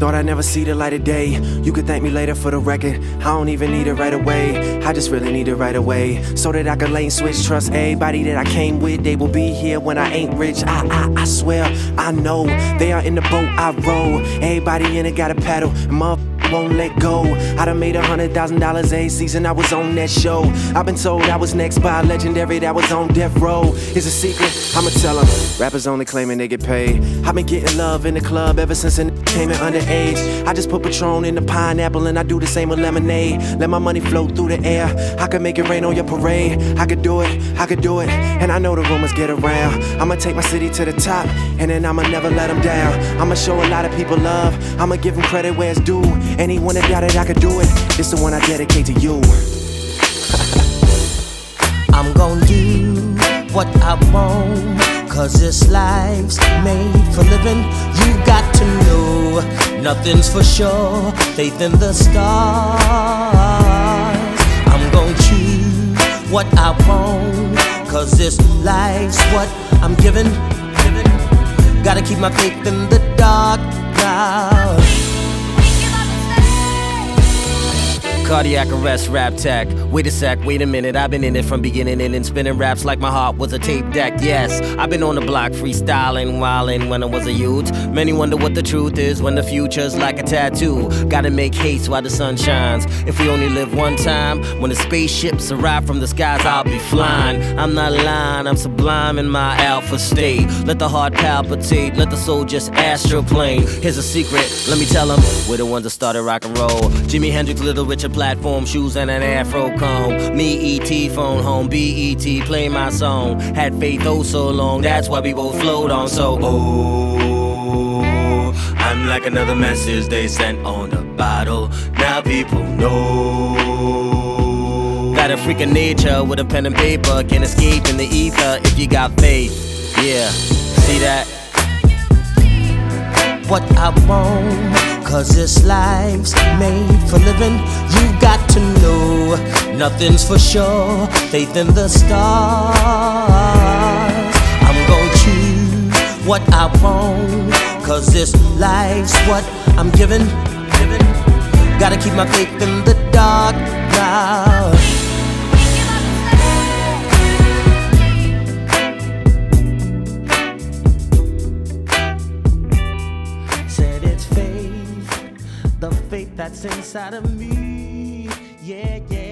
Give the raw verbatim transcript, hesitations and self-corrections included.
Thought I'd never see the light of day. You could thank me later for the record. I don't even need it right away. I just really need it right away, so that I can lane switch. Trust everybody that I came with. They will be here when I ain't rich. I, I, I swear, I know they are in the boat I row. Everybody in it got a paddle, and motherfuckers won't let go. I done made a hundred thousand dollars a season I was on that show. I've been told I was next by a legendary that was on death row. It's a secret, I'ma tell them. Rappers only claiming they get paid. I've been getting love in the club ever since I came in underage. I just put Patron in the pineapple and I do the same with lemonade. Let my money float through the air. I could make it rain on your parade. I could do it, I could do it, and I know the rumors get around. I'ma take my city to the top, and then I'ma never let them down. I'ma show a lot of people love. I'ma give them credit where it's due. Anyone that doubted I could do it, this the one I dedicate to you. I'm gon' do what I want, cause this life's made for living. You got to know, nothing's for sure. Faith in the stars. I'm gon' choose what I want, cause this life's what I'm giving. Gotta keep my faith in the dark now. Cardiac arrest, rap tech. Wait a sec, wait a minute. I've been in it from beginning and in spinning raps like my heart was a tape deck. Yes, I've been on the block freestyling, wildin' when I was a youth. Many wonder what the truth is when the future's like a tattoo. Gotta make haste while the sun shines. If we only live one time, when the spaceships arrive from the skies, I'll be flying. I'm not lying, I'm sublime in my alpha state. Let the heart palpitate, let the soul just astroplane. Here's a secret, let me tell them. We're the ones that started rock and roll. Jimi Hendrix, Little Richard, platform shoes and an afro comb. Me, E T, phone home, B E T, play my song. Had faith oh so long, that's why we both flowed on. So, oh, I'm like another message they sent on the bottle. Now people know. Got a freak of nature with a pen and paper. Can't escape in the ether if you got faith. Yeah, see that? What I want, cause this life's made for living. You got to know, nothing's for sure. Faith in the stars. I'm gon' choose what I want, cause this life's what I'm giving. Gotta keep my faith in the dark now. The faith that's inside of me, yeah, yeah.